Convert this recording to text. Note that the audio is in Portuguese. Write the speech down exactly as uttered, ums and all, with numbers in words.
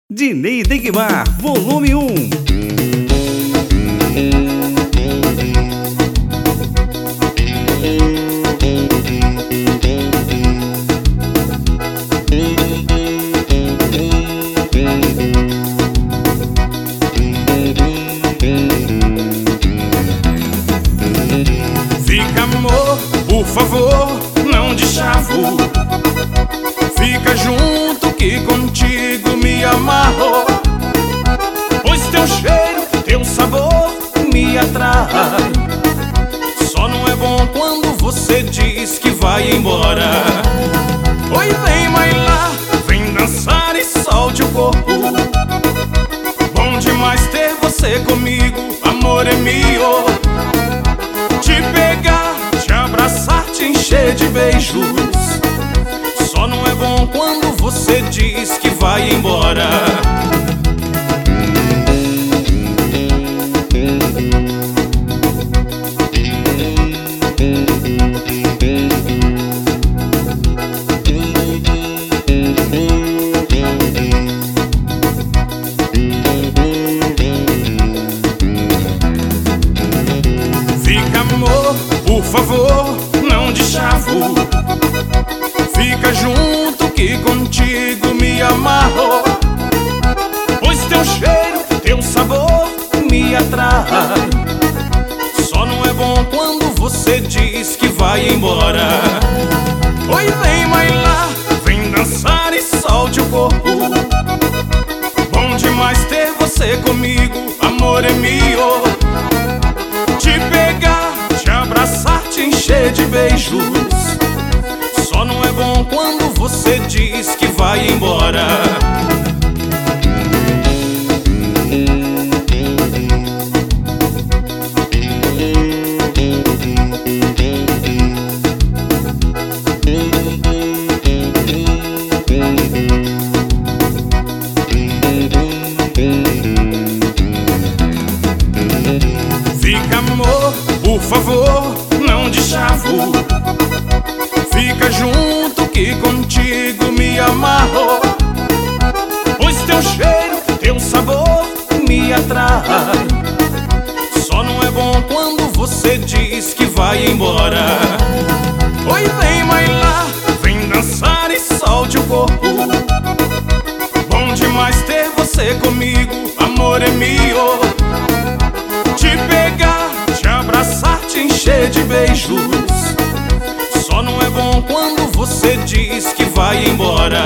Dinei Degmar, volume um. Fica, amor, por favor, não de chavo. Fica junto que contigo me amarro. Pois teu cheiro, teu sabor me atrai. Só não é bom quando você diz que vai embora. Oi, vem bailar, vem dançar e solte o corpo. Bom demais ter você comigo, amor é meu. Te pegar, te abraçar, te encher de beijos. Só não é bom quando você diz que vai embora. Fica, amor, por favor, não de chavo. Fica junto que contigo me amarro. Pois teu cheiro, teu sabor me atrai. Só não é bom quando você diz que vai embora. Oi, vem bailar, vem dançar e solte o corpo. Bom demais ter você comigo, amor é meu. Te pegar, te abraçar, te encher de beijos. Só não é bom quando você diz que vai embora. Fica, amor, por favor, não de chavo. Fica junto que contigo me amarro. Pois teu cheiro, teu sabor me atrai. Só não é bom quando você diz que vai embora. Oi, vem bailar, vem dançar e solte o corpo. Bom demais ter você comigo, amor é meu. Te pegar, te abraçar, te encher de beijos. Só não é bom quando você diz que vai embora.